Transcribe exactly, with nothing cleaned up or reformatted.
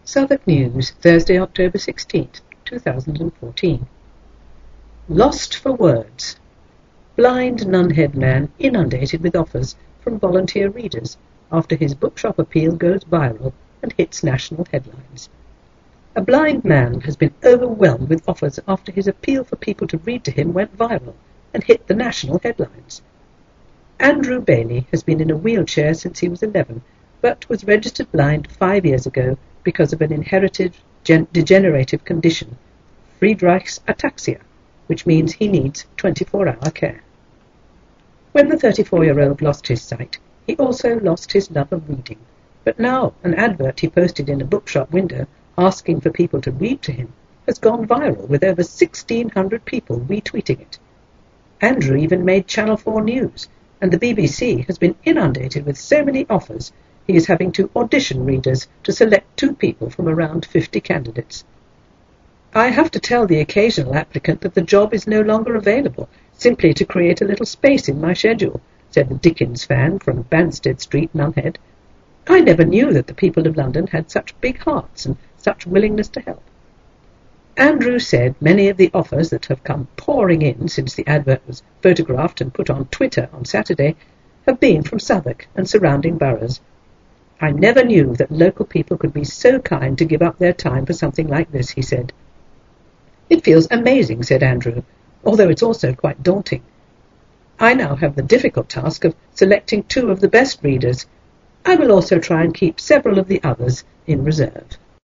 Southwark News, Thursday, October sixteenth, two thousand fourteen. Lost for words. Blind Nunhead man inundated with offers from volunteer readers after his bookshop appeal goes viral and hits national headlines. A blind man has been overwhelmed with offers after his appeal for people to read to him went viral and hit the national headlines. Andrew Bailey has been in a wheelchair since he was eleven, but was registered blind five years ago because of an inherited gen- degenerative condition, Friedreich's ataxia, which means he needs twenty-four hour care. When the thirty-four-year-old lost his sight, he also lost his love of reading, but now an advert he posted in a bookshop window asking for people to read to him has gone viral with over sixteen hundred people retweeting it. Andrew even made Channel four News, and the B B C has been inundated with so many offers he is having to audition readers to select two people from around fifty candidates. I have to tell the occasional applicant that the job is no longer available, simply to create a little space in my schedule, said the Dickens fan from Banstead Street, Nunhead. I never knew that the people of London had such big hearts and such willingness to help. Andrew said many of the offers that have come pouring in since the advert was photographed and put on Twitter on Saturday have been from Southwark and surrounding boroughs. I never knew that local people could be so kind to give up their time for something like this, he said. It feels amazing, said Andrew, although it's also quite daunting. I now have the difficult task of selecting two of the best readers. I will also try and keep several of the others in reserve.